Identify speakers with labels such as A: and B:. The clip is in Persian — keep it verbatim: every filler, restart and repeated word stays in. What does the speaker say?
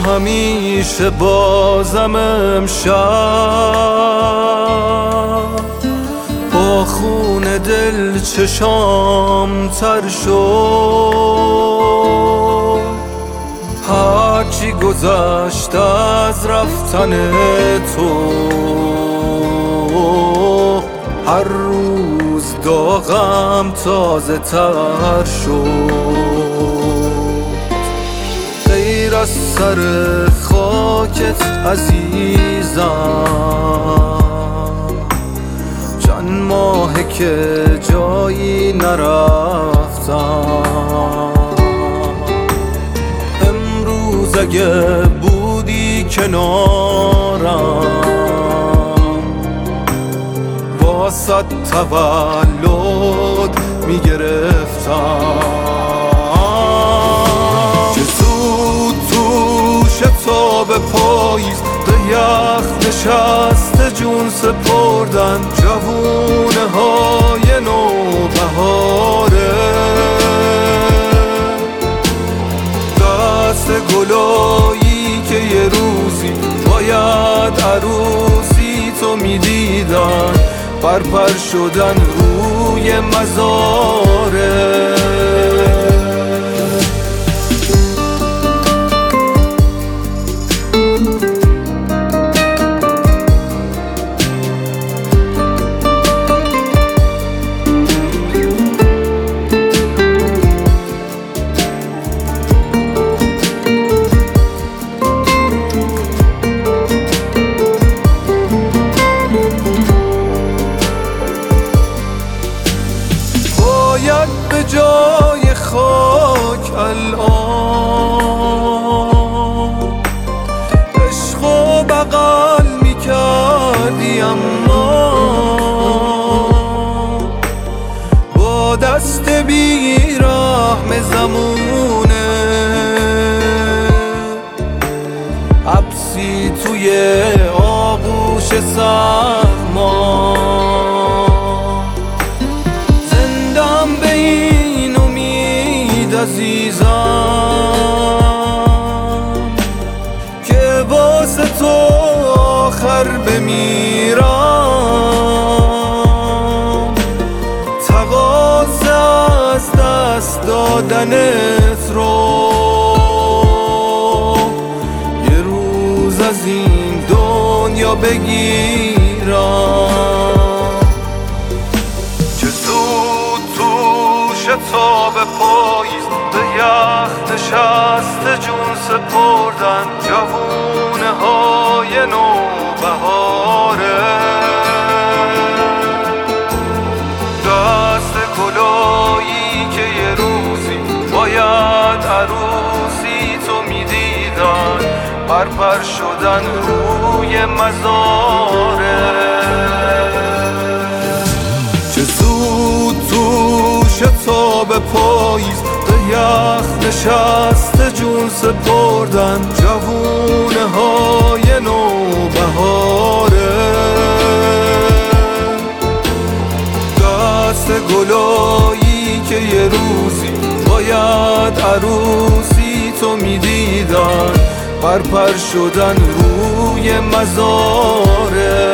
A: همیشه بازم امشب با خون دل چشام تر شد. هرچی گذشت از رفتن تو هر روز داغم تازه تر شد. غیر از سر خاکت عزیزم چند ماهه که جایی نرفتم. امروز اگه بودی کنارم واسه تولد میگرفتم. چه زود توش تاب پاییز به یخ نشسته جون سپردن جوونه های نوبهاره. دست گلایی که یه روزی باید عروسی تو میدیدن پرپر شدن روی مزاره. باید به جای خاک الان عشق و بغل میکردی، اما با دست بیرحم زمونه حبسی توی آغوش سرما. عزیزم که واسه تو آخر بمیرم، تقاضا از دست دادنت رو یه روز از این دنیا بگیرم. چه زود توش تاب پاییز به یخ نشسته جون سپردن جوونه های نوبهاره. دست گلایی که یه روزی باید عروسی تو میدیدن پرپر شدن روی مزاره. چه زود توش تاب پاییز یخ نشسته جون سپردن جوونه های نوبهاره. دست گلایی که یه روزی باید عروسی تو میدیدن پرپر شدن روی مزاره.